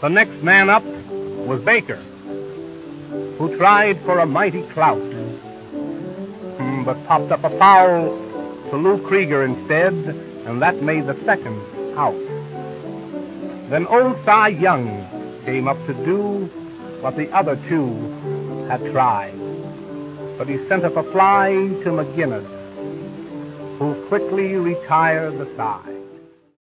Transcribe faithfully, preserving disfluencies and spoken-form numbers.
The next man up was Baker, who tried for a mighty clout, hmm, but popped up a foul to Lou Krieger instead, and that made the second out. Then old Cy Young came up to do what the other two had tried, but he sent up a fly to McGinnis, who quickly retired the side.